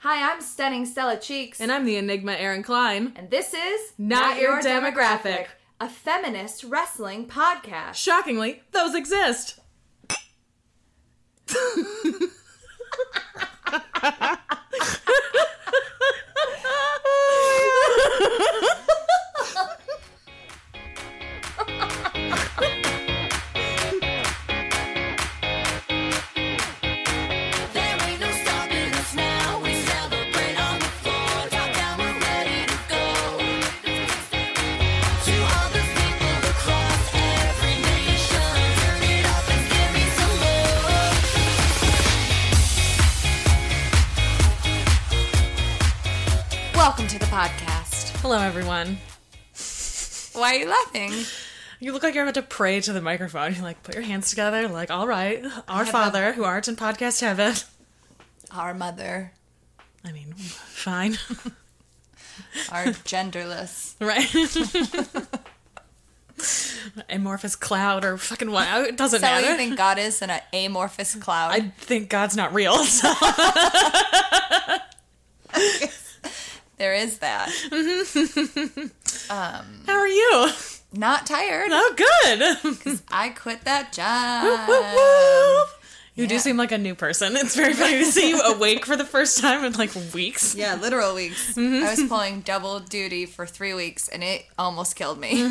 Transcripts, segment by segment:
Hi, I'm Stunning Stella Cheeks. And I'm the Enigma Erin Klein. And this is Not Your Demographic, a feminist wrestling podcast. Shockingly, those exist. Welcome to the podcast. Hello, everyone. Why are you laughing? You look like you're about to pray to the microphone. You're like, put your hands together. Like, all right, our Father, who art in podcast heaven. Our mother. I mean, fine. Our genderless. Right? Amorphous cloud or fucking what? It doesn't So matter. you think God is an amorphous cloud? I think God's not real, so. There is that. How are you? Not tired. Oh, good. I quit that job. Whoop, whoop, whoop. You do Yeah. seem like a new person. It's very funny to see you awake for the first time in like weeks. Yeah, literal weeks. I was pulling double duty for 3 weeks, and it almost killed me.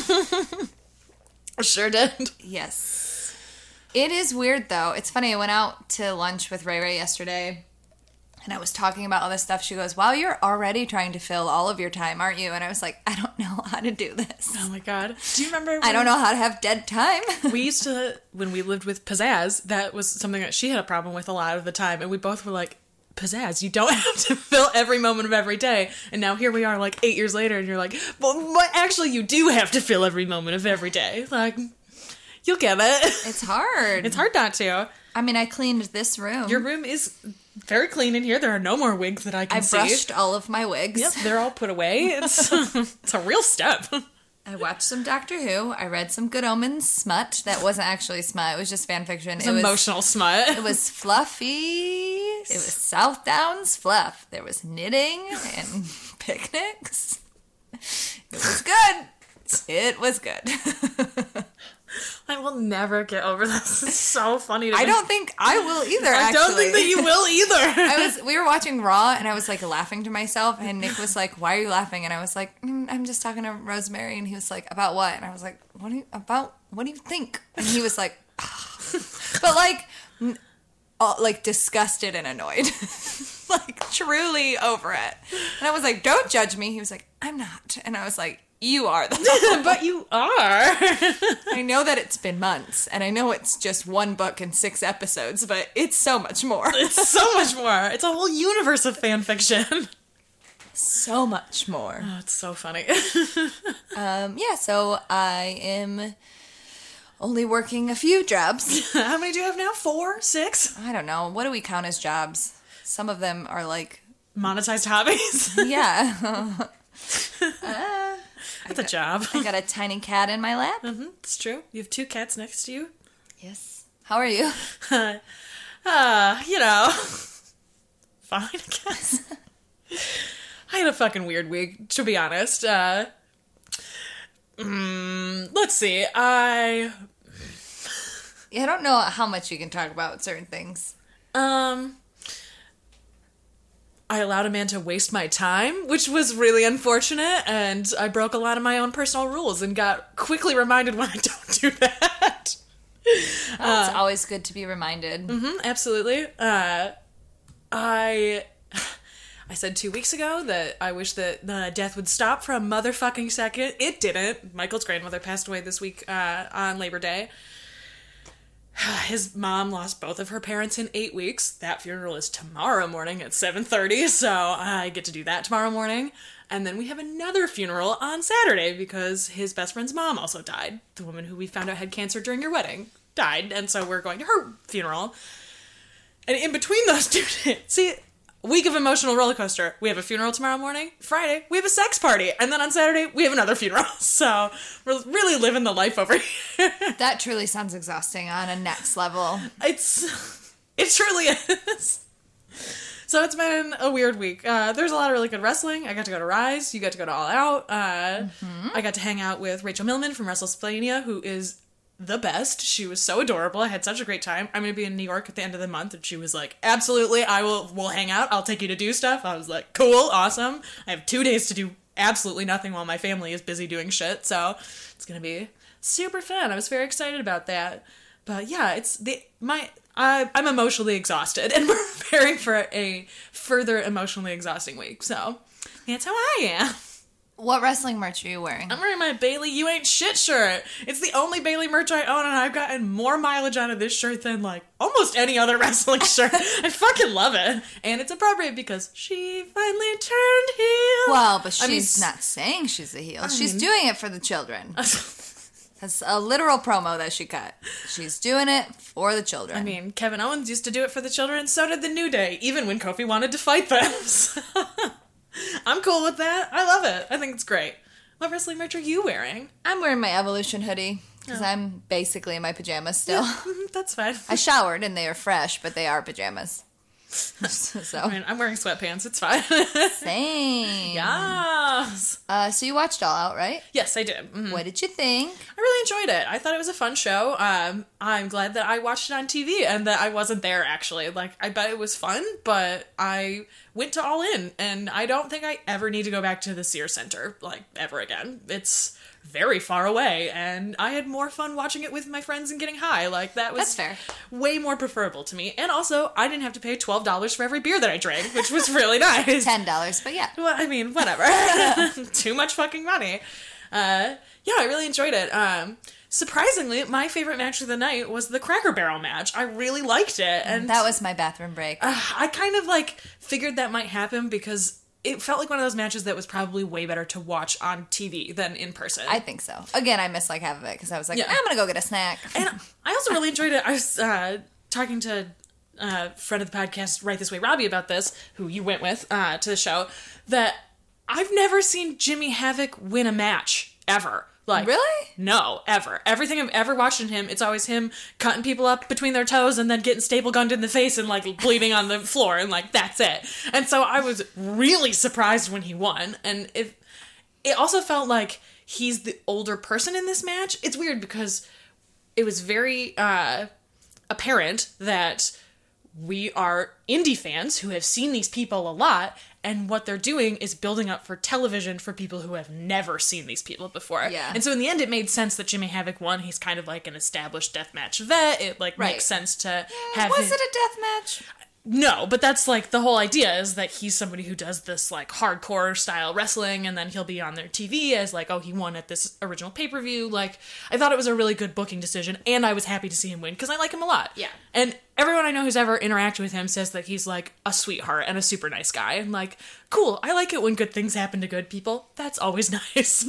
Sure did. Yes. It is weird, though. It's funny. I went out to lunch with Ray Ray yesterday, and I was talking about all this stuff. She goes, wow, you're already trying to fill all of your time, aren't you? And I was like, I don't know how to do this. Oh my god. Do you remember? I don't know how to have dead time. We used to, when we lived with Pizzazz, that was something that she had a problem with a lot of the time. And we both were like, Pizzazz, you don't have to fill every moment of every day. And now here we are like 8 years later and you're like, well, actually you do have to fill every moment of every day. Like, you'll get it. It's hard. It's hard not to. I mean, I cleaned this room. Your room is very clean in here. There are no more wigs that I can see. I brushed all of my wigs. Yep, they're all put away. It's a real step. I watched some Doctor Who. I read some Good Omens smut. That wasn't actually smut. It was just fan fiction. It's emotional smut. It was fluffy. It was South Downs fluff. There was knitting and picnics. It was good. It was good. I will never get over this. It's so funny to me. I don't think I will either, I don't think that you will either. We were watching Raw, and I was, like, laughing to myself, and Nick was like, why are you laughing? And I was like, I'm just talking to Rosemary, and he was like, about what? And I was like, what do you think? And he was like, but, like disgusted and annoyed. Like, truly over it. And I was like, don't judge me. He was like, I'm not. And I was like, you are the But you are. I know that it's been months, and I know it's just one book and 6 episodes, but it's so much more. It's so much more. It's a whole universe of fan fiction. So much more. Oh, it's so funny. Yeah, so I am only working a few jobs. How many do you have now? 4? 6? I don't know. What do we count as jobs? Some of them are like... Monetized hobbies? Yeah. That's a job. I got a tiny cat in my lap. Mm-hmm, it's true. You have 2 cats next to you. Yes. How are you? You know. Fine, I guess. I had a fucking weird week, to be honest. Let's see. I don't know how much you can talk about certain things. I allowed a man to waste my time, which was really unfortunate, and I broke a lot of my own personal rules and got quickly reminded when I don't do that. It's always good to be reminded. Mm-hmm, absolutely. I said 2 weeks ago that I wish that death would stop for a motherfucking second. It didn't. Michael's grandmother passed away this week on Labor Day. His mom lost both of her parents in 8 weeks. That funeral is tomorrow morning at 7:30, so I get to do that tomorrow morning. And then we have another funeral on Saturday because his best friend's mom also died. The woman who we found out had cancer during your wedding died, and so we're going to her funeral. And in between those two days, see, week of emotional roller coaster. We have a funeral tomorrow morning. Friday, we have a sex party. And then on Saturday, we have another funeral. So we're really living the life over here. That truly sounds exhausting on a next level. It truly is. So it's been a weird week. There's a lot of really good wrestling. I got to go to Rise. You got to go to All Out. I got to hang out with Rachel Millman from WrestleSplania, who is the best. She was so adorable. I had such a great time. I'm going to be in New York at the end of the month, and she was like, absolutely, we'll hang out. I'll take you to do stuff. I was like, cool, awesome. I have 2 days to do absolutely nothing while my family is busy doing shit, so it's going to be super fun. I was very excited about that. But yeah, I'm emotionally exhausted, and we're preparing for a further emotionally exhausting week, so that's how I am. What wrestling merch are you wearing? I'm wearing my Bailey You Ain't Shit shirt. It's the only Bailey merch I own, and I've gotten more mileage out of this shirt than, like, almost any other wrestling shirt. I fucking love it. And it's appropriate because she finally turned heel. Well, but she's not saying she's a heel. She's doing it for the children. That's a literal promo that she cut. She's doing it for the children. I mean, Kevin Owens used to do it for the children, so did the New Day, even when Kofi wanted to fight them. So I'm cool with that. I love it. I think it's great. What wrestling merch are you wearing? I'm wearing my Evolution hoodie because I'm basically in my pajamas still. Yeah, that's fine. I showered and they are fresh, but they are pajamas. So I mean, I'm wearing sweatpants. It's fine. Same. Yes. So you watched All Out, right? Yes, I did. Mm-hmm. What did you think? I really enjoyed it. I thought it was a fun show. I'm glad that I watched it on TV and that I wasn't there, actually. Like, I bet it was fun, but I went to All In, and I don't think I ever need to go back to the Sears Center, like, ever again. It's very far away, and I had more fun watching it with my friends and getting high. Like, that's fair. Way more preferable to me. And also, I didn't have to pay $12 for every beer that I drank, which was really nice. $10, but yeah. Well, I mean, whatever. Too much fucking money. Yeah, I really enjoyed it. Surprisingly, my favorite match of the night was the Cracker Barrel match. I really liked it. And that was my bathroom break. I kind of, like, figured that might happen because it felt like one of those matches that was probably way better to watch on TV than in person. I think so. Again, I missed like half of it because I was like, I'm going to go get a snack. And I also really enjoyed it. I was talking to a friend of the podcast, Right This Way Robbie, about this, who you went with to the show, that I've never seen Jimmy Havoc win a match, ever. Like, really? No, ever. Everything I've ever watched in him, it's always him cutting people up between their toes and then getting staple gunned in the face and, like, bleeding on the floor, and, like, that's it. And so I was really surprised when he won, and it also felt like he's the older person in this match. It's weird because it was very apparent that we are indie fans who have seen these people a lot, and what they're doing is building up for television for people who have never seen these people before. Yeah. And so in the end, it made sense that Jimmy Havoc won. He's kind of like an established deathmatch vet. It, like, makes sense to have Was it a death match? No, but that's, like, the whole idea is that he's somebody who does this, like, hardcore style wrestling, and then he'll be on their TV as, like, oh, he won at this original pay-per-view. Like, I thought it was a really good booking decision, and I was happy to see him win, because I like him a lot. Yeah. And everyone I know who's ever interacted with him says that he's, like, a sweetheart and a super nice guy. And, like, cool, I like it when good things happen to good people. That's always nice.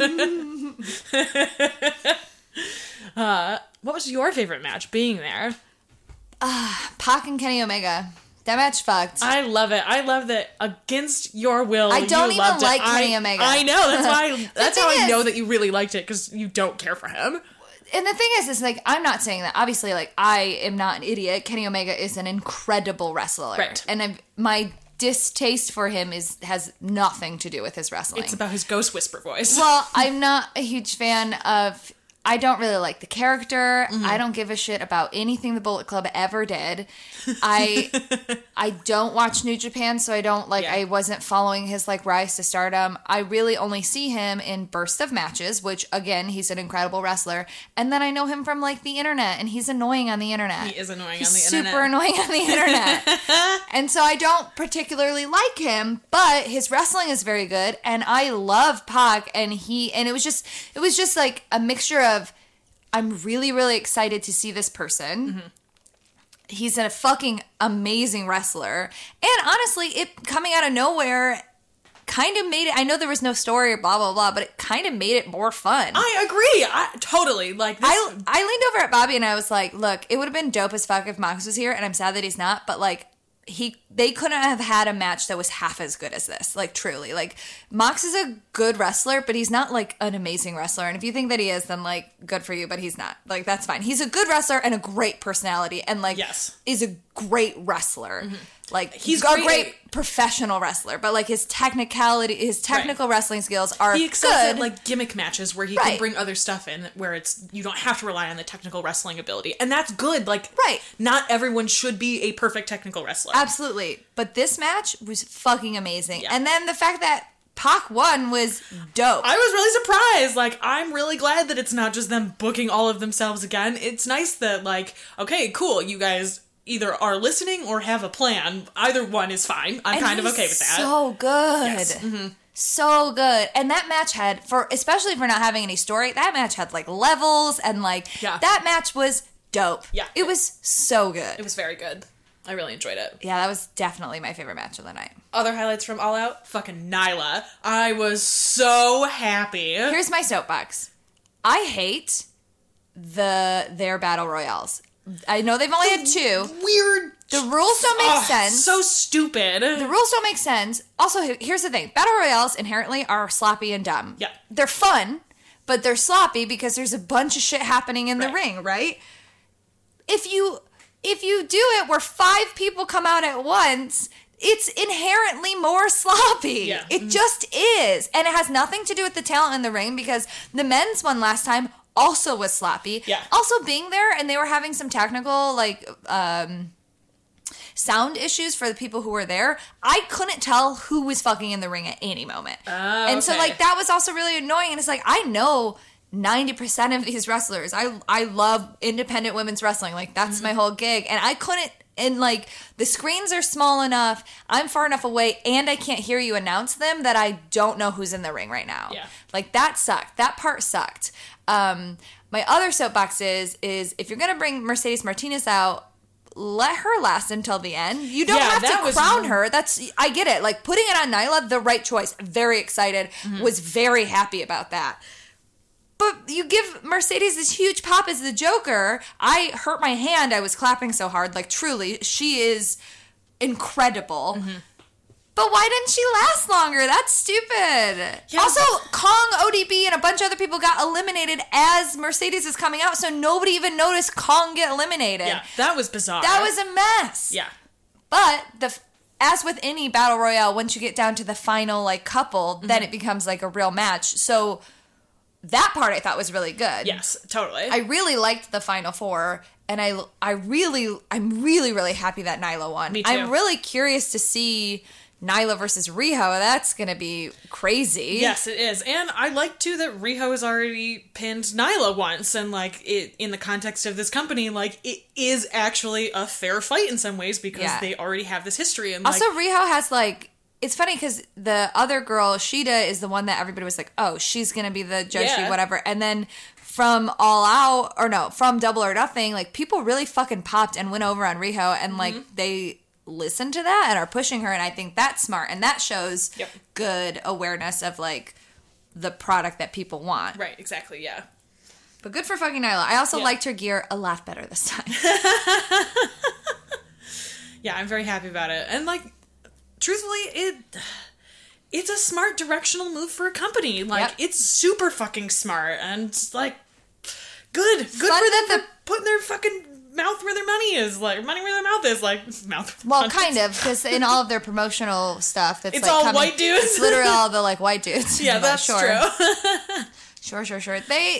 What was your favorite match being there? Pac and Kenny Omega. That match fucked. I love it. I love that against your will. I don't you even loved like it. Kenny Omega. I know. That's why. That's how I is, know that you really liked it, because you don't care for him. And the thing is like, I'm not saying that. Obviously, like, I am not an idiot. Kenny Omega is an incredible wrestler, Right? And my distaste for him has nothing to do with his wrestling. It's about his ghost whisper voice. Well, I'm not a huge fan of. I don't really like the character. Mm-hmm. I don't give a shit about anything the Bullet Club ever did. I don't watch New Japan, so I don't like. Yeah. I wasn't following his like rise to stardom. I really only see him in bursts of matches, which again, he's an incredible wrestler. And then I know him from like the internet, and he's annoying on the internet. He is annoying he's on the internet. Super annoying on the internet. And so I don't particularly like him, but his wrestling is very good, and I love Pac, and it was just like a mixture of. I'm really, really excited to see this person. Mm-hmm. He's a fucking amazing wrestler. And honestly, it coming out of nowhere kind of made it... I know there was no story or blah, blah, blah, but it kind of made it more fun. I agree. Totally. Like this... I leaned over at Bobby and I was like, look, it would have been dope as fuck if Mox was here, and I'm sad that he's not, but like... They couldn't have had a match that was half as good as this. Like, truly. Like, Mox is a good wrestler, but he's not, like, an amazing wrestler. And if you think that he is, then, like, good for you, but he's not. Like, that's fine. He's a good wrestler and a great personality and, like, yes. is a great wrestler. Mm-hmm. Like, he's a great professional wrestler, but like his technical wrestling skills are he excels good. at like gimmick matches where he can bring other stuff in where it's you don't have to rely on the technical wrestling ability, and that's good. Like, not everyone should be a perfect technical wrestler. Absolutely, but this match was fucking amazing, and then the fact that Pac won was dope. I was really surprised. Like, I'm really glad that it's not just them booking all of themselves again. It's nice that, like, okay, cool, you guys either are listening or have a plan. Either one is fine. I'm kind of okay with that. So good. Yes. Mm-hmm. So good. And that match had, especially for not having any story, that match had, like, levels, and, like, that match was dope. Yeah. It was so good. It was very good. I really enjoyed it. Yeah, that was definitely my favorite match of the night. Other highlights from All Out? Fucking Nyla. I was so happy. Here's my soapbox. I hate their battle royales. I know they've only had 2. Weird. The rules don't make sense. So stupid. The rules don't make sense. Also, here's the thing. Battle royales inherently are sloppy and dumb. Yeah. They're fun, but they're sloppy because there's a bunch of shit happening in the ring, right? If you do it where 5 people come out at once, it's inherently more sloppy. Yeah. It just is. And it has nothing to do with the talent in the ring, because the men's one last time also was sloppy. Yeah. Also, being there, and they were having some technical, like, sound issues for the people who were there, I couldn't tell who was fucking in the ring at any moment. And so, like, that was also really annoying. And it's like, I know 90% of these wrestlers. I love independent women's wrestling. Like, that's my whole gig. And I couldn't, and like, the screens are small enough, I'm far enough away, and I can't hear you announce them, that I don't know who's in the ring right now. Yeah. Like, that sucked. That part sucked. My other soapbox is if you're going to bring Mercedes Martinez out, let her last until the end. You don't have to crown her. I get it. Like, putting it on Nyla, the right choice. Very excited. Was very happy about that. But you give Mercedes this huge pop as the Joker. I hurt my hand. I was clapping so hard. Like, truly, she is incredible. But why didn't she last longer? That's stupid. Yeah. Also, Kong, ODB, and a bunch of other people got eliminated as Mercedes is coming out, so nobody even noticed Kong get eliminated. Yeah, that was bizarre. That was a mess. Yeah. But as with any battle royale, once you get down to the final, like, couple, then it becomes like a real match. So that part I thought was really good. Yes, totally. I really liked the final 4, and I'm really, really happy that Nyla won. Me too. I'm really curious to see Nyla versus Riho. That's gonna be crazy. Yes, it is. And I like too that Riho has already pinned Nyla once, and like, it in the context of this company, like, it is actually a fair fight in some ways, because they already have this history. And also, Riho has, like, it's funny because the other girl, Shida, is the one that everybody was like, oh, she's gonna be the Joshi, whatever. And then from from Double or Nothing, like, people really fucking popped and went over on Riho, and like, they listen to that and are pushing her, and I think that's smart, and that shows good awareness of, like, the product that people want. Right, exactly, yeah. But good for fucking Nyla. I also liked her gear a lot better this time. Yeah, I'm very happy about it. And, like, truthfully, it's a smart directional move for a company. Like, it's super fucking smart, and, like, good for them for putting their fucking mouth where their money is, like, money where their mouth is, like, mouth. Well, kind of, because in all of their promotional stuff, it's like all white dudes. It's literally all the, like, white dudes. Yeah, that's true. Sure.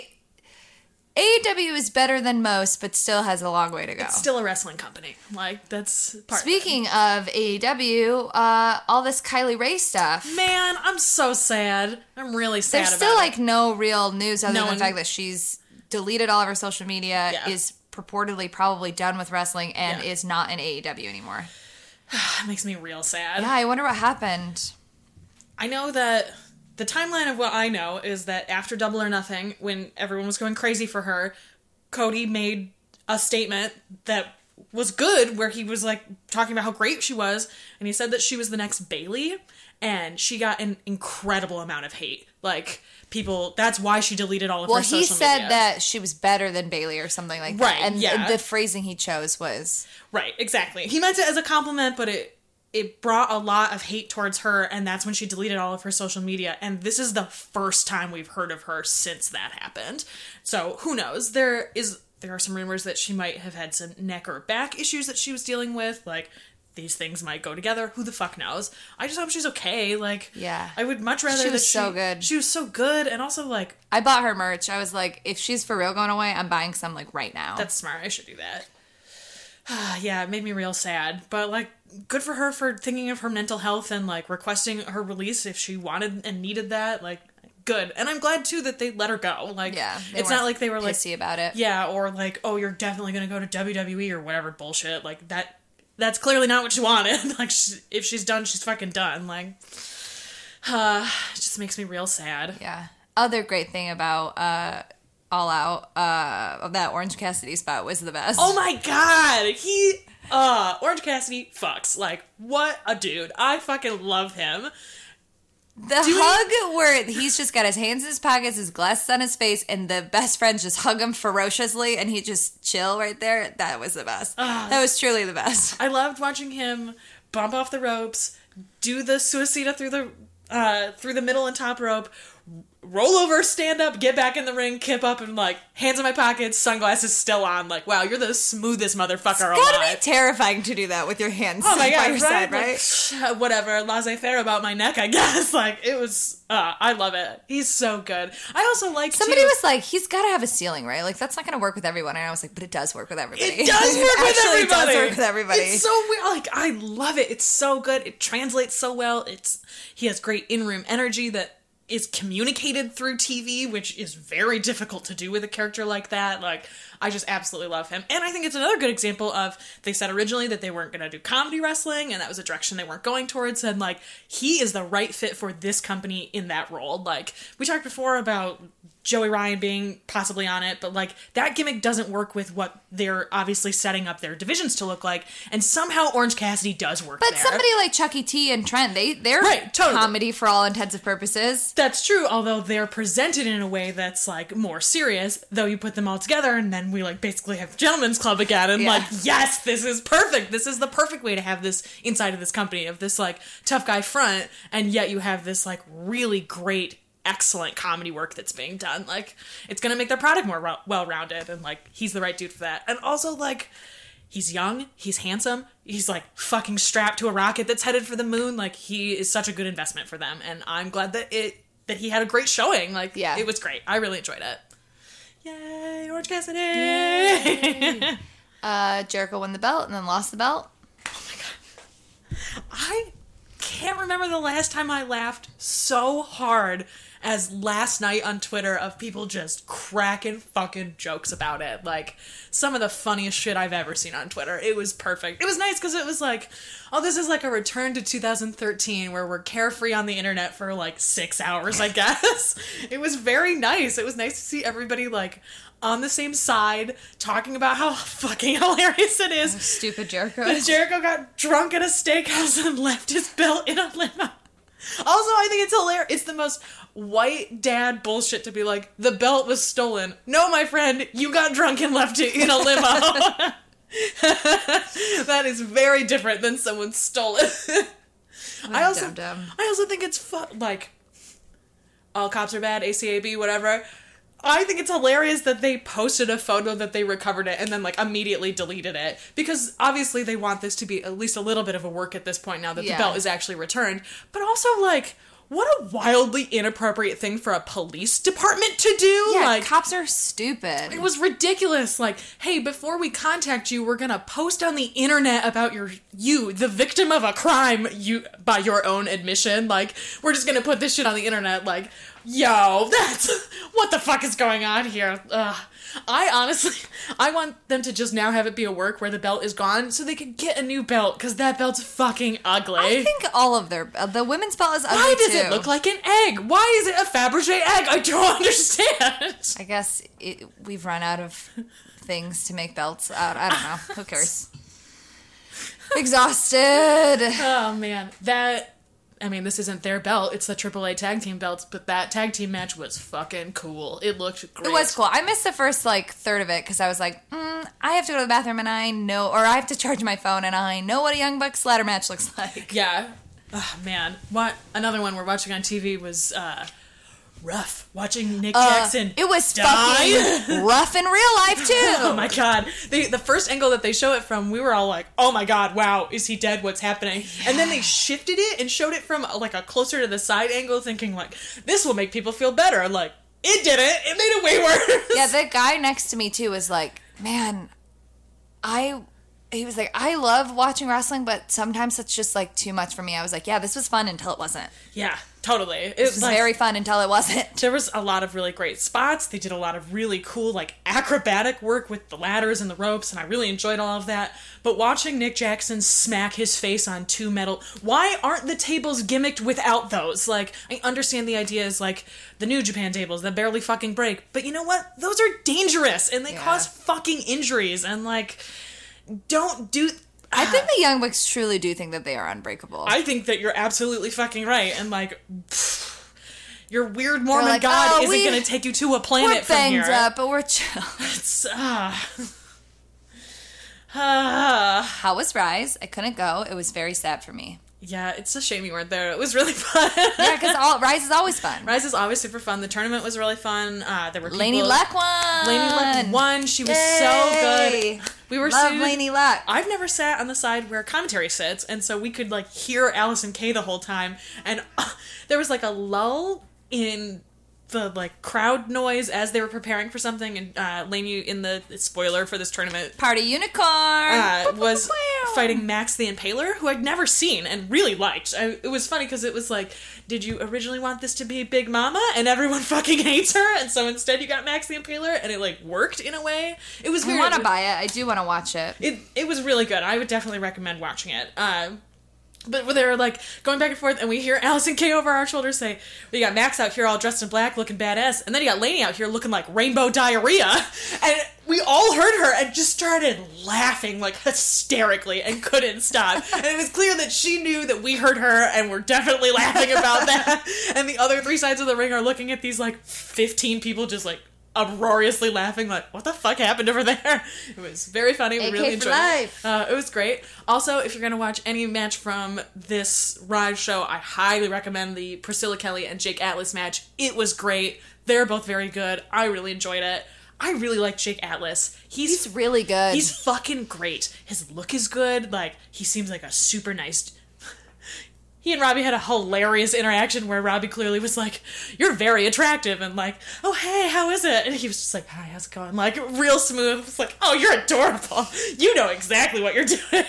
AEW is better than most, but still has a long way to go. It's still a wrestling company. Like, that's part Speaking of AEW, all this Kylie Ray stuff. Man, I'm so sad. I'm really sad There's about still, it. like, no real news other than the fact that she's deleted all of her social media, is purportedly probably done with wrestling, and is not in AEW anymore. It makes me real sad. Yeah, I wonder what happened. I know that the timeline of what I know is that after Double or Nothing, when everyone was going crazy for her, Cody made a statement that was good, where he was, like, talking about how great she was, and he said that she was the next Bayley, and she got an incredible amount of hate. Like, people, that's why she deleted all of her social media. Well, he said that she was better than Bayley or something like that. Right, and the phrasing he chose was... Right, exactly. He meant it as a compliment, but it brought a lot of hate towards her, and that's when she deleted all of her social media, and this is the first time we've heard of her since that happened. So, who knows? There are some rumors that she might have had some neck or back issues that she was dealing with. Like, these things might go together. Who the fuck knows? I just hope she's okay. Like, Yeah. I would much rather She was that so good. She was so good, and also, like... I bought her merch. I was like, if she's for real going away, I'm buying some, like, right now. That's smart. I should do that. Yeah, it made me real sad. But, like, good for her for thinking of her mental health and, like, requesting her release if she wanted and needed that. Like, good. And I'm glad, too, that they let her go. Like, Yeah, it's not like they were, like... pissy about it. Yeah, or, like, oh, you're definitely gonna go to WWE or whatever bullshit. Like, that's clearly not what she wanted. Like, if she's done, she's fucking done. Like, it just makes me real sad. Yeah. Other great thing about All Out, of that Orange Cassidy spot was the best. Oh my god! Orange Cassidy fucks. Like, what a dude. I fucking love him. The hug where he's just got his hands in his pockets, his glasses on his face, and the best friends just hug him ferociously, and he just chill right there. That was the best. That was truly the best. I loved watching him bump off the ropes, do the suicida through the middle and top rope, roll over, stand up, get back in the ring, kip up, and, like, hands in my pockets, sunglasses still on. Like, wow, you're the smoothest motherfucker alive. It's gotta be terrifying to do that with your hands Oh my by god, your right? side, right? Like, whatever, laissez-faire about my neck, I guess. Like, it was, I love it. He's so good. I also like, Somebody was like, he's gotta have a ceiling, right? Like, that's not gonna work with everyone. And I was like, but it does work with everybody. It does work with everybody. It does work with everybody. It's so weird. Like, I love it. It's so good. It translates so well. He has great in-room energy that is communicated through TV, which is very difficult to do with a character like that. Like, I just absolutely love him. And I think it's another good example of, they said originally that they weren't going to do comedy wrestling, and that was a direction they weren't going towards, and, like, he is the right fit for this company in that role. Like, we talked before about Joey Ryan being possibly on it, but, like, that gimmick doesn't work with what they're obviously setting up their divisions to look like, and somehow Orange Cassidy does work But there. somebody like Chucky T and Trent, they're Right, totally. comedy for all intents and purposes. That's true, although they're presented in a way that's, like, more serious, though you put them all together, and then we, like, basically have Gentlemen's Club again, and, Yeah. like, yes, this is perfect! This is the perfect way to have this inside of this company, of this, like, tough guy front, and yet you have this, like, really great, excellent comedy work that's being done. Like, it's gonna make their product more well-rounded, and, like, he's the right dude for that. And also, like, he's young, he's handsome, he's, like, fucking strapped to a rocket that's headed for the moon. Like, he is such a good investment for them, and I'm glad that he had a great showing. Like, Yeah. it was great. I really enjoyed it. Yay, Orange Cassidy! Yay. Jericho won the belt and then lost the belt. I can't remember the last time I laughed so hard as last night on Twitter, of people just cracking fucking jokes about it. Like, some of the funniest shit I've ever seen on Twitter. It was perfect. It was nice because it was like, oh, this is like a return to 2013 where we're carefree on the internet for like 6 hours, I guess. It was very nice. It was nice to see everybody, like, on the same side, talking about how fucking hilarious it is. Stupid Jericho. And Jericho got drunk at a steakhouse and left his belt in a limo. Also, I think it's hilarious. It's the most white dad bullshit to be like, the belt was stolen. No, my friend, you got drunk and left it in a limo. That is very different than someone stole it. I also think it's like, all cops are bad, ACAB, whatever. I think it's hilarious that they posted a photo that they recovered it and then, like, immediately deleted it. Because obviously they want this to be at least a little bit of a work at this point now that the belt is actually returned. But also, like, what a wildly inappropriate thing for a police department to do. Yeah, like, cops are stupid. it was ridiculous. Like, hey, before we contact you, we're gonna post on the internet about you, the victim of a crime, by your own admission. Like, we're just gonna put this shit on the internet. Like, yo, what the fuck is going on here? I want them to just now have it be a work where the belt is gone so they can get a new belt, because that belt's fucking ugly. I think all of the women's belt is ugly. Why does too. it look like an egg? Why is it a Fabergé egg? I don't understand. I guess we've run out of things to make belts out. I don't know. Who cares? Exhausted. Oh, man. This isn't their belt. It's the AAA tag team belts, but that tag team match was fucking cool. It looked great. It was cool. I missed the first, like, third of it because I was like, I have to go to the bathroom and I have to charge my phone and I know what a Young Bucks ladder match looks like. Yeah. Oh, man. Another one we're watching on TV was rough watching Nick Jackson. It was die. fucking rough in real life too. Oh my god. The first angle that they show it from, we were all like, oh my god, wow, is he dead? What's happening? Yeah. And then they shifted it and showed it from like a closer to the side angle, thinking like, this will make people feel better. And like, it didn't. It made it way worse. Yeah, the guy next to me too was like, man, he was like, I love watching wrestling, but sometimes it's just like too much for me. I was like, yeah, this was fun until it wasn't. Yeah, totally. It was like, very fun until it wasn't. There was a lot of really great spots. They did a lot of really cool, like, acrobatic work with the ladders and the ropes, and I really enjoyed all of that. But watching Nick Jackson smack his face on two metal... Why aren't the tables gimmicked without those? Like, I understand the idea is, like, the New Japan tables that barely fucking break. But you know what? Those are dangerous, and they cause fucking injuries, and, like... Don't do... I think the Young Bucks truly do think that they are unbreakable. I think that you're absolutely fucking right. And, like, your weird Mormon like, God isn't going to take you to a planet from here. We're banged up, but we're chill. It's, How was Rise? I couldn't go. It was very sad for me. Yeah, it's a shame you weren't there. It was really fun. Yeah, because Rise is always fun. Rise is always super fun. The tournament was really fun. There were people... Lainey Luck won. Lainey Luck won. She was so good. We were Love Lainey Luck. I've never sat on the side where commentary sits, and so we could like hear Allison Kay the whole time. And there was like a lull in the like crowd noise as they were preparing for something, and Lainey, in the spoiler for this tournament, Party Unicorn was fighting Max the Impaler, who I'd never seen and really liked. It was funny because it was like, did you originally want this to be Big Mama and everyone fucking hates her, and so instead you got Max the Impaler, and it like worked in a way. It was weird. I want to buy it. I do want to watch it. It was really good. I would definitely recommend watching it. But they were like going back and forth, and we hear Allison Kay over our shoulders say, "We got Max out here all dressed in black, looking badass," and then you got Lainey out here looking like rainbow diarrhea, and we all heard her and just started laughing like hysterically and couldn't stop. And it was clear that she knew that we heard her and were definitely laughing about that. And the other three sides of the ring are looking at these like 15 people just like uproariously laughing, like, what the fuck happened over there? It was very funny. We really enjoyed it. It was great. Also, if you're going to watch any match from this Rise show, I highly recommend the Priscilla Kelly and Jake Atlas match. It was great. They're both very good. I really enjoyed it. I really like Jake Atlas. He's really good. He's fucking great. His look is good. Like, he seems like a super nice... He and Robbie had a hilarious interaction where Robbie clearly was like, "You're very attractive," and like, "Oh, hey, how is it?" And he was just like, "Hi, how's it going?" Like, real smooth. It's like, "Oh, you're adorable. You know exactly what you're doing."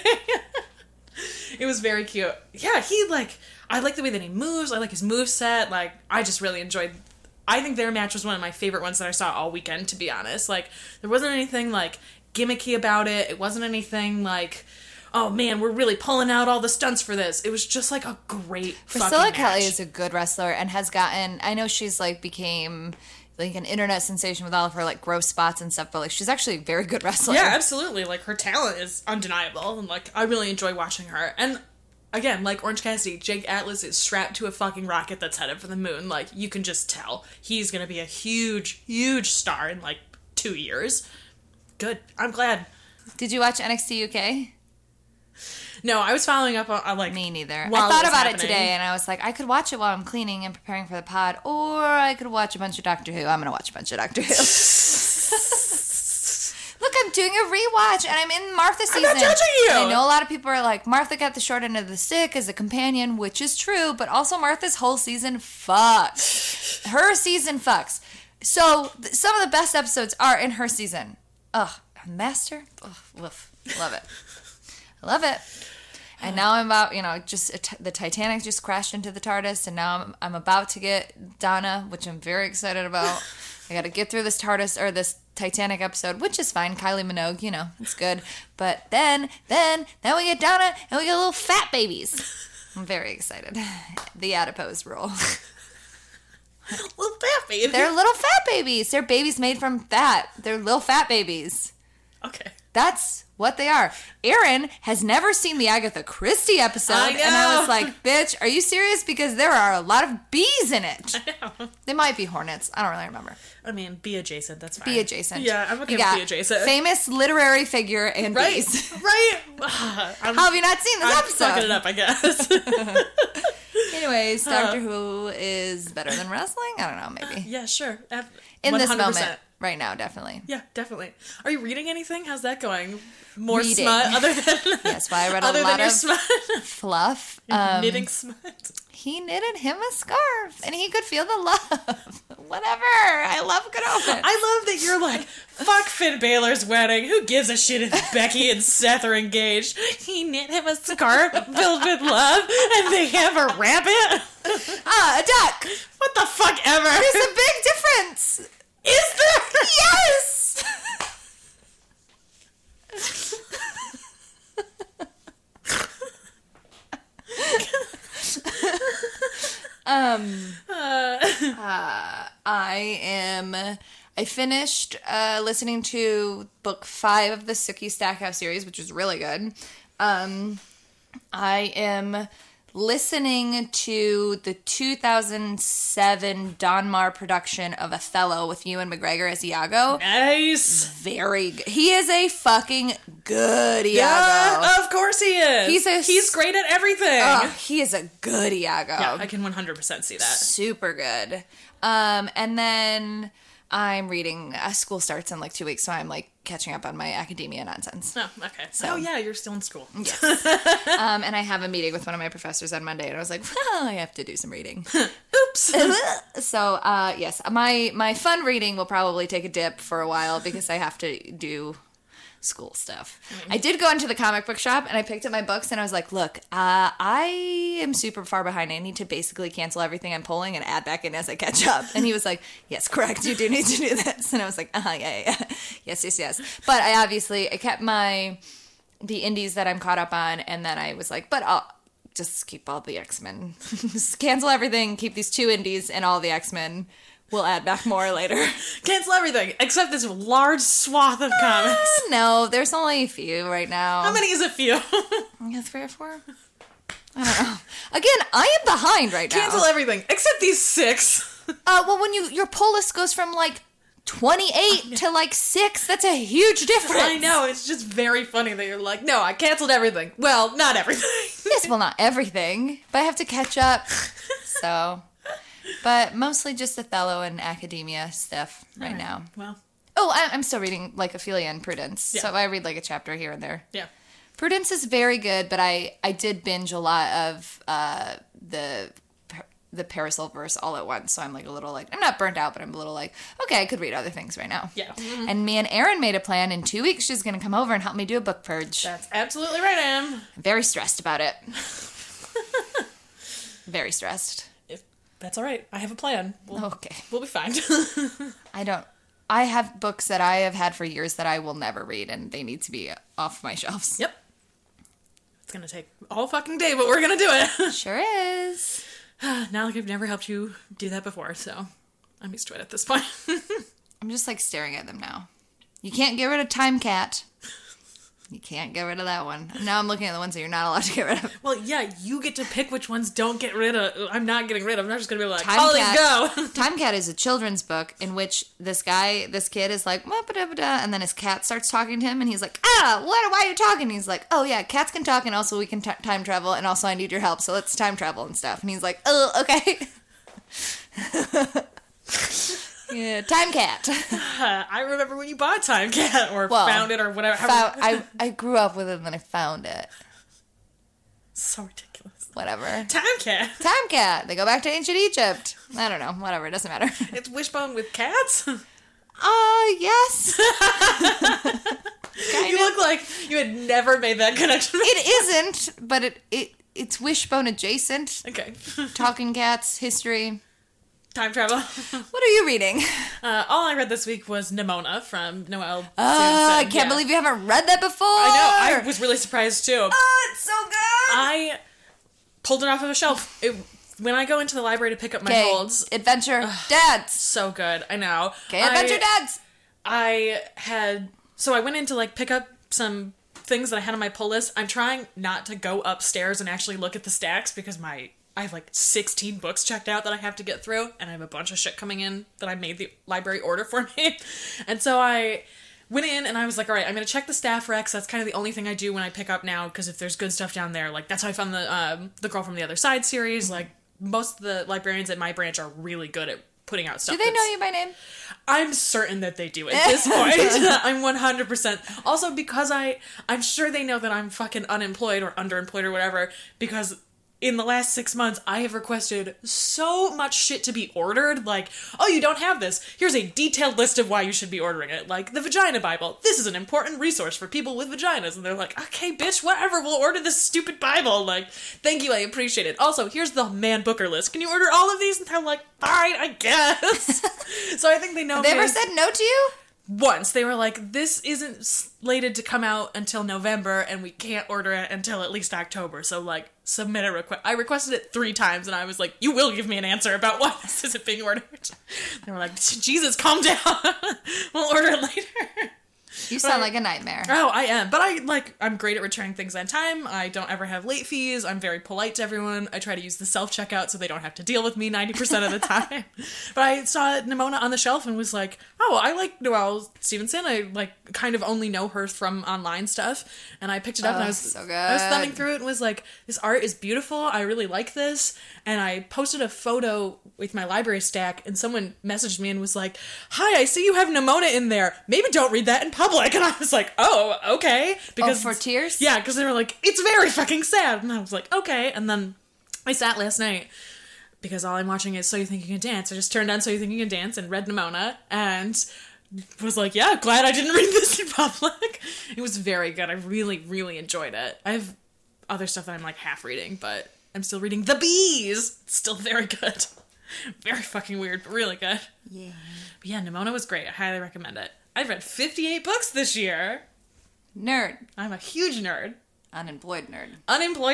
It was very cute. Yeah, I like the way that he moves. I like his moveset. Like, I just really enjoyed... I think their match was one of my favorite ones that I saw all weekend, to be honest. Like, there wasn't anything, like, gimmicky about it. It wasn't anything, like... oh man, we're really pulling out all the stunts for this. It was just like a great Priscilla fucking Kelly match. is a good wrestler and has gotten... I know she's like became like an internet sensation with all of her like gross spots and stuff, but like she's actually a very good wrestler. Yeah, absolutely. Like, her talent is undeniable, and like I really enjoy watching her. And again, like Orange Cassidy, Jake Atlas is strapped to a fucking rocket that's headed for the moon. Like, you can just tell he's gonna be a huge, huge star in like 2 years. Good. I'm glad. Did you watch NXT UK? No, I was following up on like... Me neither. I thought about it today, and I was like, I could watch it while I'm cleaning and preparing for the pod, or I could watch a bunch of Doctor Who. I'm going to watch a bunch of Doctor Who. Look, I'm doing a rewatch, and I'm in Martha season. I'm not judging you! And I know a lot of people are like, Martha got the short end of the stick as a companion, which is true, but also Martha's whole season fucks. Her season fucks. So, some of the best episodes are in her season. Ugh. Master? Ugh, woof. Love it. I love it. And now I'm about, the Titanic just crashed into the TARDIS, and now I'm about to get Donna, which I'm very excited about. I got to get through this TARDIS, or this Titanic episode, which is fine. Kylie Minogue, it's good. But then we get Donna, and we get little fat babies. I'm very excited. The adipose rule. Little fat babies? They're little fat babies. They're babies made from fat. They're little fat babies. Okay. That's what they are. Aaron has never seen the Agatha Christie episode, and I was like, bitch, are you serious? Because there are a lot of bees in it. I know. They might be hornets. I don't really remember. I mean, be adjacent. That's fine. Be adjacent. Yeah, I'm okay with be adjacent. Famous literary figure and bees. Right. How have you not seen this episode? I'm fucking it up, I guess. Anyways, Doctor Who is better than wrestling? I don't know, maybe. Yeah, sure. In 100%. this moment, right now, definitely. Yeah, definitely. Are you reading anything? How's that going? More Reading. smut other than Yes, well, I read other a than lot your of smut? fluff. Knitting smut. He knitted him a scarf, and he could feel the love. Whatever. I love Good Omens. I love that you're like, fuck Finn Balor's wedding. Who gives a shit if Becky and Seth are engaged? He knit him a scarf filled with love, and they have a rabbit? A duck. What the fuck ever? There's a big difference. Is there? Yes. I finished listening to book 5 of the Sookie Stackhouse series, which was really good. I am listening to the 2007 Donmar production of Othello with Ewan McGregor as Iago. Nice. Very good. He is a fucking good Iago. Yeah, of course he is. He's great at everything. He is a good Iago. Yeah, I can 100% see that. Super good. And then I'm reading, school starts in like 2 weeks, so I'm like catching up on my academia nonsense. Oh, okay. Oh, yeah, you're still in school. Yes. And I have a meeting with one of my professors on Monday, and I was like, well, I have to do some reading. Oops. So, yes, my fun reading will probably take a dip for a while because I have to do school stuff. I did go into the comic book shop and I picked up my books and I was like, look, I am super far behind. I need to basically cancel everything I'm pulling and add back in as I catch up. And he was like, yes, correct. You do need to do this. And I was like, yeah. Yes. But I kept the indies that I'm caught up on. And then I was like, but I'll just keep all the X-Men. Just cancel everything. Keep these 2 indies and all the X-Men. We'll add back more later. Cancel everything except this large swath of comics. No, there's only a few right now. How many is a few? 3 or 4? I don't know. Again, I am behind right now. Cancel everything except these 6. Well, when your pull list goes from like 28 to like 6, that's a huge difference. I know, it's just very funny that you're like, no, I canceled everything. Well, not everything. Yes, well, not everything, but I have to catch up. So, but mostly just Othello and academia stuff right now. Well. Oh, I'm still reading like Ophelia and Prudence, Yeah. so I read like a chapter here and there. Yeah. Prudence is very good, but I did binge a lot of the Parasol verse all at once, so I'm like a little like, I'm not burnt out, but I'm a little like, okay, I could read other things right now. Yeah. And me and Erin made a plan. In 2 weeks, she's going to come over and help me do a book purge. That's absolutely right, Em. I'm very stressed about it. Very stressed. That's all right. I have a plan. Okay. We'll be fine. I have books that I have had for years that I will never read, and they need to be off my shelves. Yep. It's going to take all fucking day, but we're going to do it. Sure is. Now, like, I've never helped you do that before, so I'm used to it at this point. I'm just like staring at them now. You can't get rid of Time Cat. You can't get rid of that one. Now I'm looking at the ones that you're not allowed to get rid of. Well, yeah, you get to pick which ones don't get rid of. I'm not getting rid of. I'm not just going to be like, Time all Cat, these go. Time Cat is a children's book in which this kid is like, "Wah-ba-da-ba-da," and then his cat starts talking to him, and he's like, why are you talking? And he's like, oh yeah, cats can talk, and also we can time travel, and also I need your help, so let's time travel and stuff. And he's like, oh, okay. Yeah, Time Cat. I remember when you bought Time Cat or found it or whatever. I grew up with it and then I found it. So ridiculous. Whatever. Time Cat. Time Cat. They go back to ancient Egypt. I don't know. Whatever. It doesn't matter. It's Wishbone with cats? Yes. You look like you had never made that connection. It isn't, but it's Wishbone adjacent. Okay. Talking cats, history. Time travel. What are you reading? All I read this week was Nimona from Noelle. I can't believe you haven't read that before. I know. I was really surprised too. Oh, it's so good. I pulled it off of a shelf. When I go into the library to pick up my holds. Adventure Dads. So good. I know. Okay, Adventure Dads. I went in to like pick up some things that I had on my pull list. I'm trying not to go upstairs and actually look at the stacks because I have like 16 books checked out that I have to get through, and I have a bunch of shit coming in that I made the library order for me. And so I went in and I was like, all right, I'm going to check the staff recs. That's kind of the only thing I do when I pick up now, because if there's good stuff down there, like that's how I found the Girl from the Other Side series. Like most of the librarians at my branch are really good at putting out stuff. Do they know you by name? I'm certain that they do at this point. I'm 100%. Also, because I'm sure they know that I'm fucking unemployed or underemployed or whatever, because in the last 6 months, I have requested so much shit to be ordered. Like, oh, you don't have this. Here's a detailed list of why you should be ordering it. Like, the Vagina Bible. This is an important resource for people with vaginas. And they're like, okay, bitch, whatever. We'll order this stupid Bible. Like, thank you. I appreciate it. Also, here's the Man Booker list. Can you order all of these? And I'm like, fine, I guess. So I think they know. Have they ever said no to you? Once. They were like, this isn't slated to come out until November, and we can't order it until at least October, so, like, submit a request. I requested it 3 times, and I was like, you will give me an answer about why this isn't being ordered. They were like, Jesus, calm down. We'll order it later. You sound like a nightmare. Oh, I am. But I'm great at returning things on time. I don't ever have late fees. I'm very polite to everyone. I try to use the self-checkout so they don't have to deal with me 90% of the time. But I saw Nimona on the shelf and was like, oh, I like Noelle Stevenson. I, like, kind of only know her from online stuff. And I picked it up and I was so good. I was thumbing through it and was like, this art is beautiful. I really like this. And I posted a photo with my library stack, and someone messaged me and was like, hi, I see you have Nimona in there. Maybe don't read that in public. And I was like, oh, okay. Because for tears? Yeah, because they were like, it's very fucking sad. And I was like, okay. And then I sat last night, because all I'm watching is So You Think You Can Dance. I just turned on So You Think You Can Dance and read Nimona, and was like, yeah, glad I didn't read this in public. It was very good. I really, really enjoyed it. I have other stuff that I'm, like, half reading, but I'm still reading The Bees. It's still very good. Very fucking weird, but really good. Yeah. But yeah, Nimona was great. I highly recommend it. I've read 58 books this year. Nerd. I'm a huge nerd. Unemployed nerd. Unemployed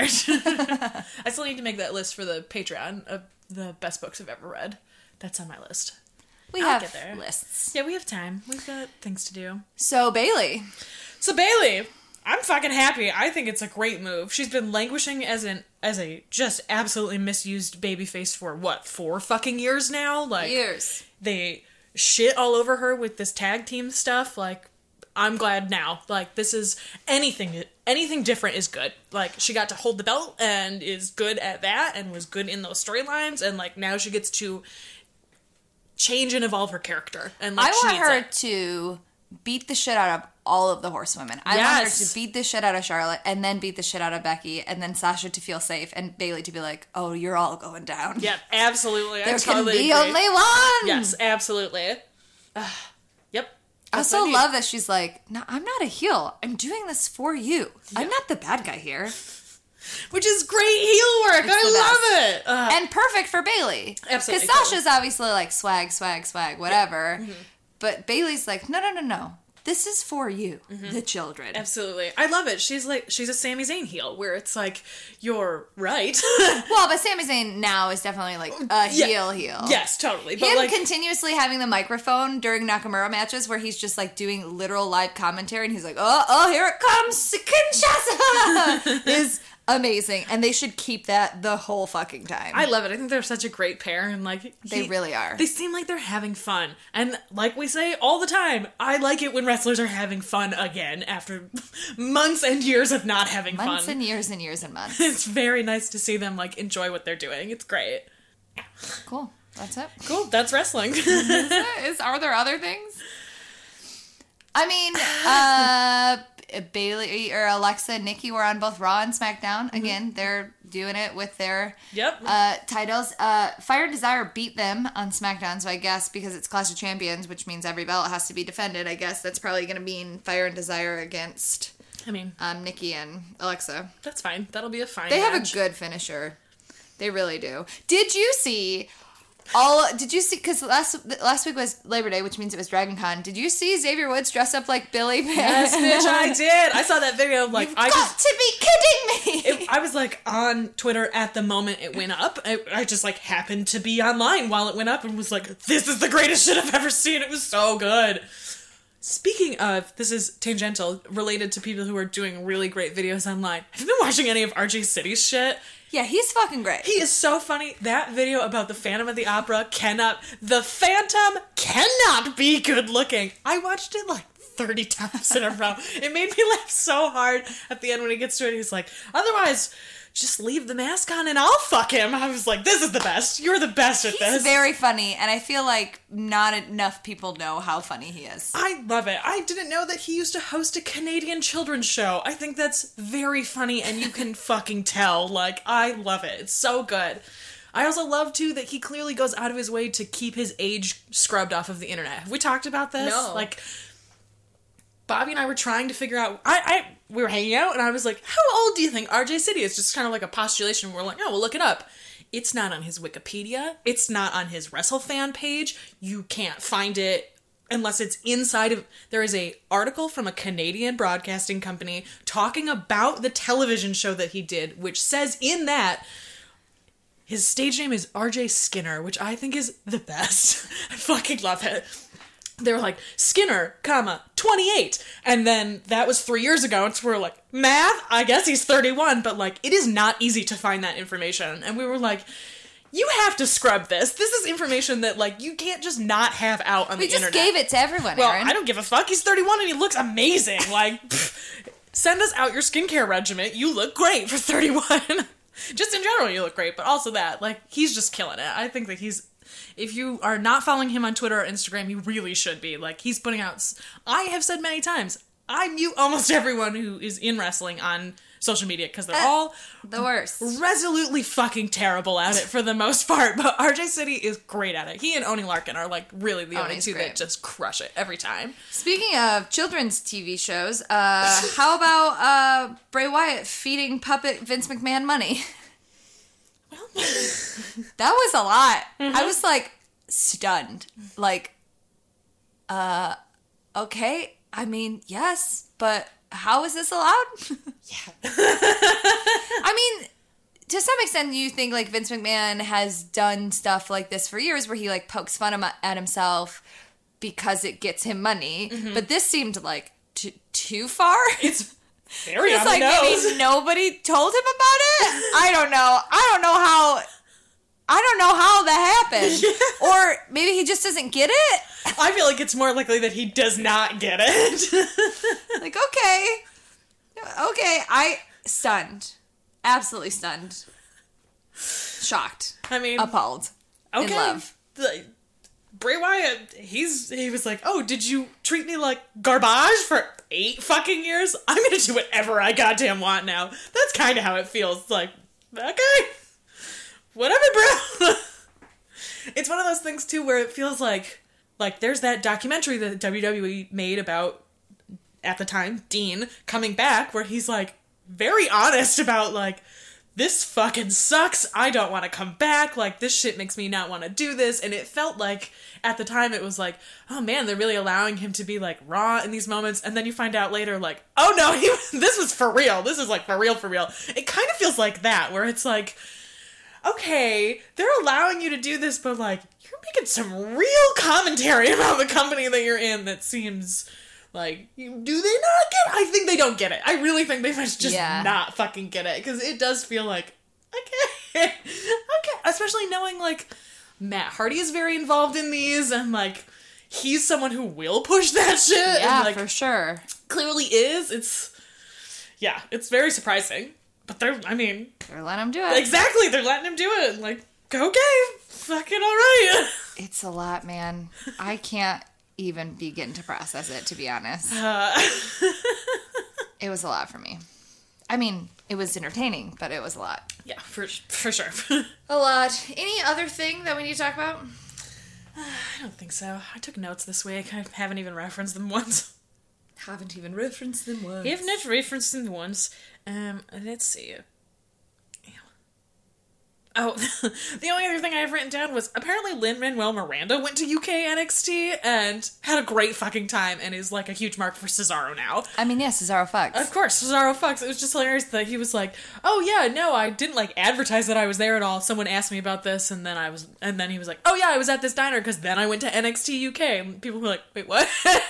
nerd. I still need to make that list for the Patreon of the best books I've ever read. That's on my list. We I'll have get there. lists. Yeah, we have time. We've got things to do. So, Bailey. Bailey, I'm fucking happy. I think it's a great move. She's been languishing as a just absolutely misused babyface for, 4 fucking years now? Like, Years. They shit all over her with this tag team stuff. Like, I'm glad now. Like, this is anything different is good. Like, she got to hold the belt and is good at that and was good in those storylines, and, like, now she gets to change and evolve her character. And, like, I want her it. to beat the shit out of all of the horsewomen. I want her to beat the shit out of Charlotte, and then beat the shit out of Becky, and then Sasha to feel safe, and Bailey to be like, oh, you're all going down. Yeah, absolutely. There I can totally be agree. only one! Yes, absolutely. Yep. I also love that she's like, no, I'm not a heel. I'm doing this for you. Yeah. I'm not the bad guy here. Which is great heel work. I love it. And perfect for Bailey. Absolutely. Because Sasha's obviously like swag, whatever. Yeah. Mm-hmm. But Bailey's like, no. This is for you, the children. Absolutely. I love it. She's a Sami Zayn heel, where it's like, you're right. Well, but Sami Zayn now is definitely like a heel. Yes, totally. But him like, continuously continuously having the microphone during Nakamura matches where he's just like doing literal live commentary and he's like, oh, here it comes, Kinshasa! is amazing. And they should keep that the whole fucking time. I love it. I think they're such a great pair, and like they really are. They seem like they're having fun. And like we say all the time, I like it when wrestlers are having fun again after months and years of not having fun. Months and years and years and months. It's very nice to see them like enjoy what they're doing. It's great. Cool. That's it. Cool. That's wrestling. Are there other things? I mean, Bailey or Alexa and Nikki were on both Raw and SmackDown. Again, they're doing it with their titles. Fire and Desire beat them on SmackDown, so I guess because it's Clash of Champions, which means every belt has to be defended, I guess that's probably going to mean Fire and Desire against Nikki and Alexa. That's fine. That'll be a fine They match. have a good finisher. They really do. Did you see, because last week was Labor Day, which means it was Dragon Con. Did you see Xavier Woods dress up like Billy? Yes, bitch, I did. I saw that video. Like, You've got to be kidding me. I was like on Twitter at the moment it went up. I just like happened to be online while it went up and was like, this is the greatest shit I've ever seen. It was so good. Speaking of, this is tangential, related to people who are doing really great videos online. Have you been watching any of RJ City's shit? Yeah, he's fucking great. He is so funny. That video about the Phantom of the Opera the Phantom cannot be good looking. I watched it like 30 times in a row. It made me laugh so hard at the end when he gets to it. He's like, otherwise, just leave the mask on and I'll fuck him. I was like, this is the best. You're the best at this. He's very funny, and I feel like not enough people know how funny he is. I love it. I didn't know that he used to host a Canadian children's show. I think that's very funny, and you can fucking tell. Like, I love it. It's so good. I also love, too, that he clearly goes out of his way to keep his age scrubbed off of the internet. Have we talked about this? No. Like, Bobby and I were trying to figure out... we were hanging out, and I was like, how old do you think RJ City is? Just kind of like a postulation. We're like, oh, we'll look it up. It's not on his Wikipedia. It's not on his WrestleFan page. You can't find it unless it's inside of... There is a article from a Canadian broadcasting company talking about the television show that he did, which says in that... His stage name is RJ Skinner, which I think is the best. I fucking love it. They were like, Skinner, 28. And then that was 3 years ago. And so we're like, math? I guess he's 31. But like, it is not easy to find that information. And we were like, you have to scrub this. This is information that like, you can't just not have out on the internet. We just gave it to everyone, Well, Aaron. I don't give a fuck. He's 31 and he looks amazing. Like, send us out your skincare regimen. You look great for 31. Just in general, you look great, but also that. Like, he's just killing it. I think that he's... If you are not following him on Twitter or Instagram, you really should be. Like, he's putting out... I have said many times, I mute almost everyone who is in wrestling on social media, because they're all... The worst. Resolutely fucking terrible at it for the most part, but RJ City is great at it. He and Oni Larkin are, like, really the only two that just crush it every time. Speaking of children's TV shows, how about Bray Wyatt feeding puppet Vince McMahon money? Well, that was a lot. I was, like, stunned. Like, okay, I mean, yes, but how is this allowed? Yeah. I mean, to some extent, you think, like, Vince McMahon has done stuff like this for years where he, like, pokes fun at himself because it gets him money. Mm-hmm. But this seemed, like, too far. It's very on it's the like nose. Maybe nobody told him about it. I don't know. I don't know how that happened. Yeah. Or maybe he just doesn't get it. I feel like it's more likely that he does not get it. Like, okay, stunned. Absolutely stunned. Shocked. I mean, appalled. Okay. In love. Bray Wyatt, he was like, oh, did you treat me like garbage for 8 fucking years? I'm gonna do whatever I goddamn want now. That's kind of how it feels. It's like, okay, whatever, bro. It's one of those things, too, where it feels like there's that documentary that WWE made about, at the time, Dean coming back, where he's, like, very honest about, like, this fucking sucks, I don't want to come back, like, this shit makes me not want to do this, and it felt like, at the time, it was like, oh man, they're really allowing him to be, like, raw in these moments, and then you find out later, like, oh no, this was for real, this is, like, for real. It kind of feels like that, where it's like, okay, they're allowing you to do this, but, like, you're making some real commentary about the company that you're in that seems... Like, do they not get it? I think they don't get it. I really think they must just not fucking get it. Because it does feel like, okay. Especially knowing, like, Matt Hardy is very involved in these. And, like, he's someone who will push that shit. Yeah, and, like, for sure. Clearly is. It's very surprising. But they're letting him do it. Exactly. They're letting him do it. Like, okay. Fucking alright. It's a lot, man. I can't even begin to process it, to be honest. It was a lot for me. I mean, it was entertaining, but it was a lot. Yeah, for sure. A lot. Any other thing that we need to talk about? I don't think so. I took notes this week. I haven't even referenced them once. Haven't referenced them once. Let's see. Oh, the only other thing I have written down was apparently Lin-Manuel Miranda went to UK NXT and had a great fucking time and is like a huge mark for Cesaro now. I mean, yeah, Cesaro fucks. Of course, Cesaro fucks. It was just hilarious that he was like, oh yeah, no, I didn't like advertise that I was there at all. Someone asked me about this and then he was like, oh yeah, I was at this diner because then I went to NXT UK. And people were like, wait, what?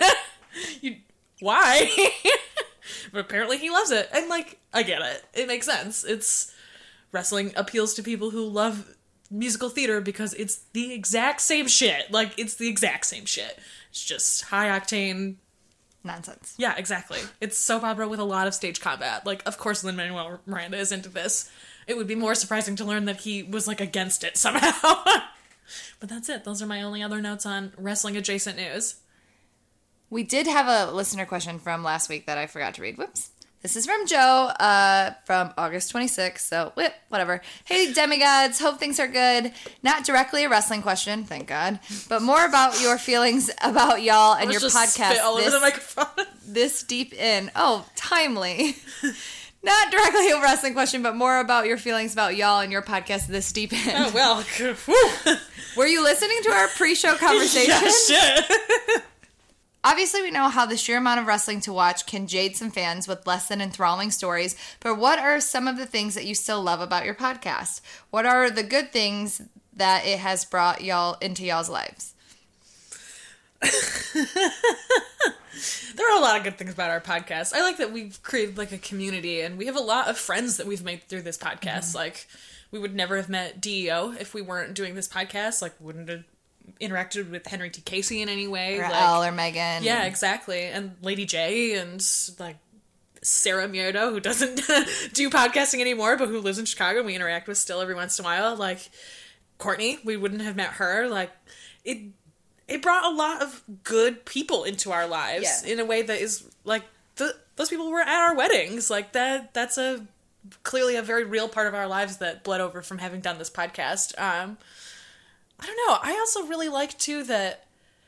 Why? But apparently he loves it. And like, I get it. It makes sense. Wrestling appeals to people who love musical theater because it's the exact same shit. Like, it's the exact same shit. It's just high-octane... nonsense. Yeah, exactly. It's soap opera with a lot of stage combat. Like, of course Lin-Manuel Miranda is into this. It would be more surprising to learn that he was, like, against it somehow. But that's it. Those are my only other notes on wrestling adjacent news. We did have a listener question from last week that I forgot to read. Whoops. This is from Joe from August 26th, so whatever. Hey, demigods, hope things are good. Not directly a wrestling question, thank God, but more about your feelings about y'all and your podcast spit all over the microphone. This deep in. Oh, timely. Not directly a wrestling question, but more about your feelings about y'all and your podcast this deep in. Oh, well. Were you listening to our pre-show conversation? Yeah, shit. Obviously, we know how the sheer amount of wrestling to watch can jade some fans with less than enthralling stories, but what are some of the things that you still love about your podcast? What are the good things that it has brought y'all into y'all's lives? There are a lot of good things about our podcast. I like that we've created, like, a community, and we have a lot of friends that we've made through this podcast. Mm-hmm. Like, we would never have met DEO if we weren't doing this podcast. Like, wouldn't have interacted with Henry T. Casey in any way. Or like, Elle or Megan. Yeah, exactly. And Lady J and, like, Sarah Mioto, who doesn't do podcasting anymore, but who lives in Chicago and we interact with still every once in a while. Like, Courtney, we wouldn't have met her. Like, it brought a lot of good people into our lives in a way that is, like, those people were at our weddings. Like, that's clearly a very real part of our lives that bled over from having done this podcast. I don't know. I also really like, too, that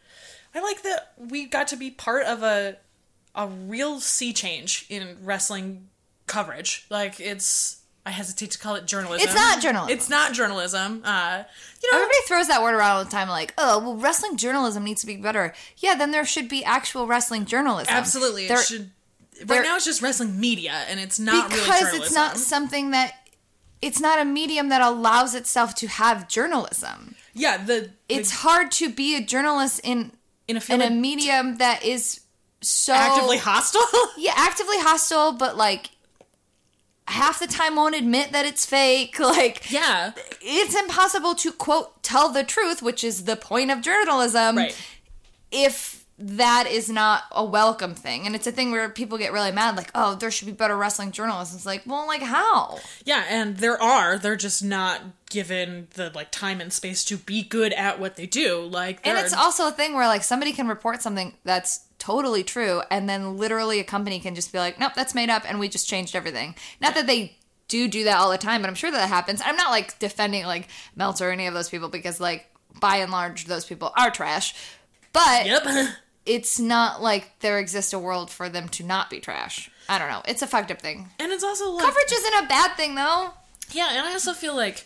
we got to be part of a real sea change in wrestling coverage. Like, I hesitate to call it journalism. It's not journalism. It's not journalism. Everybody throws that word around all the time, like, oh, well, wrestling journalism needs to be better. Yeah, then there should be actual wrestling journalism. Absolutely. Right now it's just wrestling media, and it's not really journalism. Because it's not something that... It's not a medium that allows itself to have journalism. Yeah, it's hard to be a journalist in a medium that is so... Actively hostile? Yeah, actively hostile, but, like, half the time won't admit that it's fake. Like, yeah. It's impossible to, quote, tell the truth, which is the point of journalism, right, if that is not a welcome thing. And it's a thing where people get really mad, like, oh, there should be better wrestling journalists. It's like, well, like, how? Yeah, and they're just not given the, like, time and space to be good at what they do. Like, and it's also a thing where, like, somebody can report something that's totally true, and then literally a company can just be like, nope, that's made up, and we just changed everything. Not that they do that all the time, but I'm sure that happens. I'm not, like, defending, like, Meltzer or any of those people, because, like, by and large, those people are trash. But... Yep. It's not like there exists a world for them to not be trash. I don't know. It's a fucked up thing. And it's also like... Coverage isn't a bad thing, though. Yeah, and I also feel like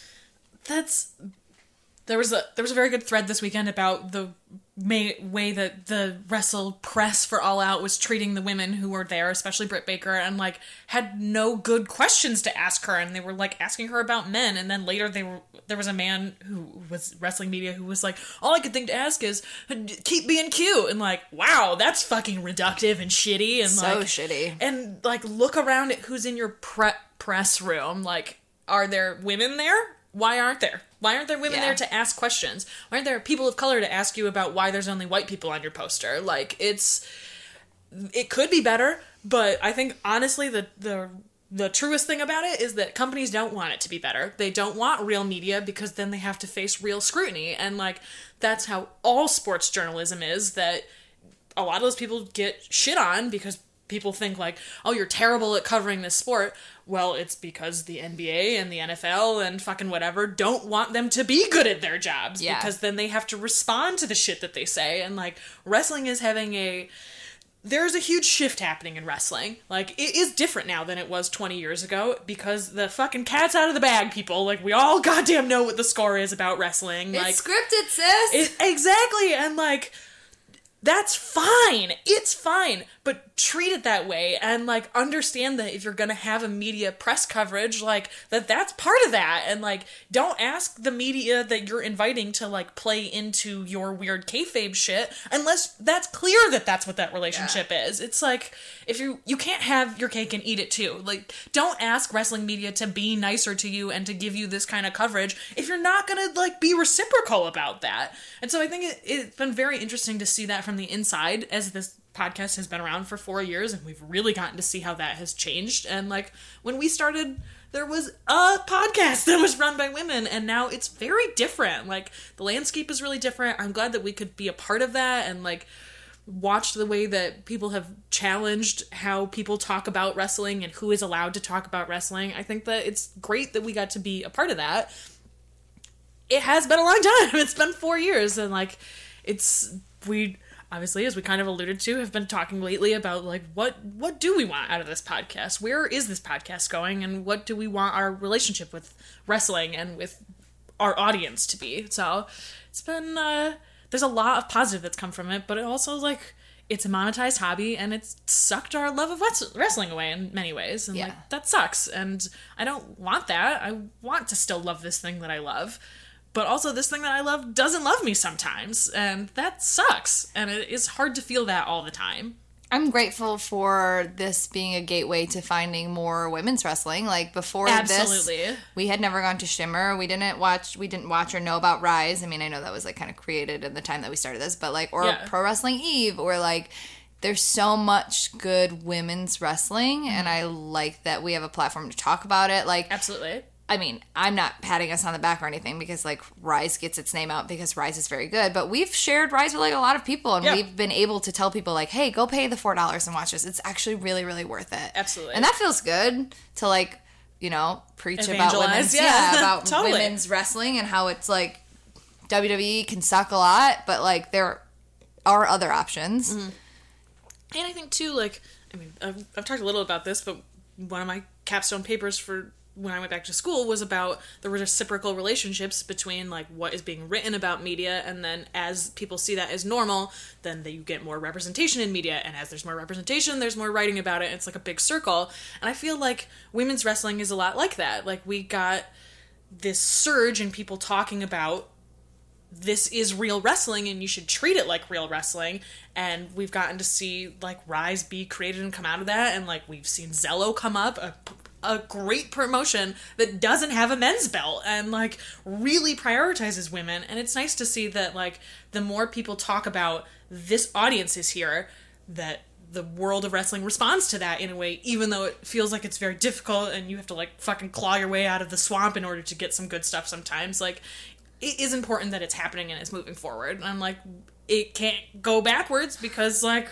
there was a very good thread this weekend about the way that the wrestle press for All Out was treating the women who were there, especially Britt Baker, and, like, had no good questions to ask her, and they were, like, asking her about men, and then later there was a man who was wrestling media who was like, all I could think to ask is, keep being cute, and, like, wow, that's fucking reductive and shitty, and, so like... shitty. And, like, look around at who's in your press room, like, are there women there? Why aren't there? Why aren't there women there to ask questions? Why aren't there people of color to ask you about why there's only white people on your poster? Like, it could be better, but I think, honestly, the truest thing about it is that companies don't want it to be better. They don't want real media because then they have to face real scrutiny. And, like, that's how all sports journalism is, that a lot of those people get shit on because people think, like, oh, you're terrible at covering this sport. Well, it's because the NBA and the NFL and fucking whatever don't want them to be good at their jobs. Yeah. Because then they have to respond to the shit that they say. And, like, wrestling is having there's a huge shift happening in wrestling. Like, it is different now than it was 20 years ago because the fucking cat's out of the bag, people. Like, we all goddamn know what the score is about wrestling. Like, it's scripted, sis! Exactly, and, like, that's fine. It's fine. But treat it that way and, like, understand that if you're gonna have a media press coverage, like, that's part of that. And, like, don't ask the media that you're inviting to, like, play into your weird kayfabe shit unless that's clear that that's what that relationship is. It's like, if you can't have your cake and eat it too. Like, don't ask wrestling media to be nicer to you and to give you this kind of coverage if you're not gonna, like, be reciprocal about that. And so I think it's been very interesting to see that from the inside as this podcast has been around for 4 years, and we've really gotten to see how that has changed. And, like, when we started there was a podcast that was run by women, and now it's very different. Like, the landscape is really different. I'm glad that we could be a part of that and, like, watch the way that people have challenged how people talk about wrestling and who is allowed to talk about wrestling. I think that it's great that we got to be a part of that. It has been a long time. It's been 4 years, and, like, we obviously, as we kind of alluded to, have been talking lately about, like, what do we want out of this podcast? Where is this podcast going? And what do we want our relationship with wrestling and with our audience to be? So it's been, there's a lot of positive that's come from it, but it also, like, it's a monetized hobby, and it's sucked our love of wrestling away in many ways. And, like, that sucks. And I don't want that. I want to still love this thing that I love. But also, this thing that I love doesn't love me sometimes, and that sucks. And it is hard to feel that all the time. I'm grateful for this being a gateway to finding more women's wrestling. Like, before this, we had never gone to Shimmer. We didn't watch or know about Rise. I mean, I know that was, like, kind of created in the time that we started this, but, like, or Pro Wrestling Eve, or, like, there's so much good women's wrestling, and I like that we have a platform to talk about it. Like, absolutely. I mean, I'm not patting us on the back or anything because, like, Rise gets its name out because Rise is very good. But we've shared Rise with, like, a lot of people. And we've been able to tell people, like, hey, go pay the $4 and watch this. It's actually really, really worth it. Absolutely. And that feels good to, like, you know, preach about women's, about totally. women's wrestling and how it's, like, WWE can suck a lot. But, like, there are other options. Mm-hmm. And I think, too, like, I mean, I've talked a little about this, but one of my capstone papers for when I went back to school was about the reciprocal relationships between, like, what is being written about media, and then as people see that as normal, then you get more representation in media, and as there's more representation, there's more writing about it. It's like a big circle, and I feel like women's wrestling is a lot like that. Like, we got this surge in people talking about this is real wrestling and you should treat it like real wrestling, and we've gotten to see, like, Rise be created and come out of that, and, like, we've seen Zello come up, a great promotion that doesn't have a men's belt and, like, really prioritizes women. And it's nice to see that, like, the more people talk about this audience is here, that the world of wrestling responds to that in a way, even though it feels like it's very difficult and you have to, like, fucking claw your way out of the swamp in order to get some good stuff sometimes. Like, it is important that it's happening and it's moving forward. And I'm like, it can't go backwards because, like,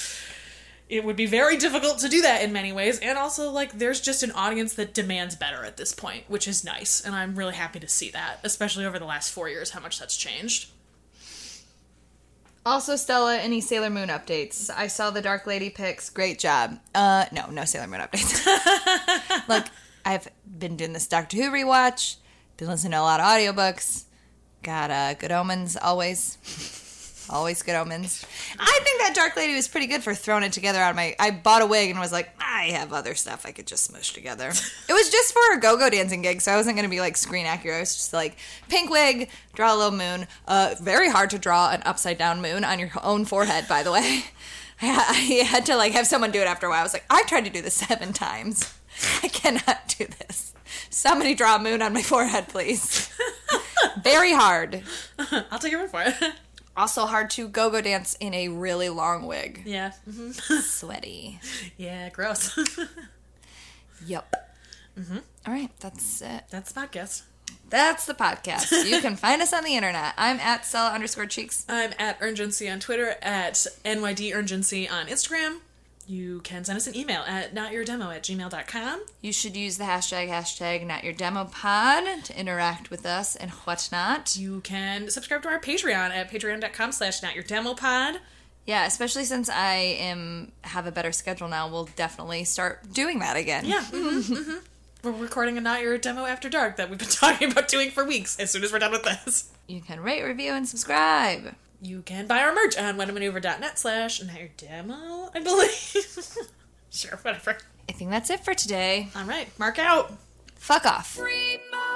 it would be very difficult to do that in many ways. And also, like, there's just an audience that demands better at this point, which is nice. And I'm really happy to see that, especially over the last 4 years, how much that's changed. Also, Stella, any Sailor Moon updates? I saw the Dark Lady pics. Great job. No Sailor Moon updates. Look, I've been doing this Doctor Who rewatch. Been listening to a lot of audiobooks. Got Good Omens, always. Always Good Omens. I think that Dark Lady was pretty good for throwing it together out of my... I bought a wig and was like, I have other stuff I could just smush together. It was just for a go-go dancing gig, so I wasn't going to be, like, screen accurate. I was just like, pink wig, draw a little moon. Very hard to draw an upside-down moon on your own forehead, by the way. I had to, like, have someone do it after a while. I was like, I tried to do this 7 times. I cannot do this. Somebody draw a moon on my forehead, please. Very hard. I'll take your word for it. Also hard to go-go dance in a really long wig. Yeah. Mm-hmm. Sweaty. Yeah, gross. Yep. Mm-hmm. All right, that's it. That's the podcast. That's the podcast. You can find us on the internet. I'm at Stella_Cheeks. I'm at Urgency on Twitter, at NYDUrgency on Instagram. You can send us an email at notyourdemo@gmail.com. You should use the hashtag #NotYourDemoPod to interact with us and whatnot. You can subscribe to our Patreon at patreon.com/NotYourDemoPod. Yeah, especially since I have a better schedule now, we'll definitely start doing that again. Yeah. Mm-hmm, mm-hmm. We're recording a Not Your Demo After Dark that we've been talking about doing for weeks as soon as we're done with this. You can rate, review, and subscribe. You can buy our merch on whatamaneuver.net/notyourdemo, I believe. Sure, whatever. I think that's it for today. All right, mark out. Fuck off. Free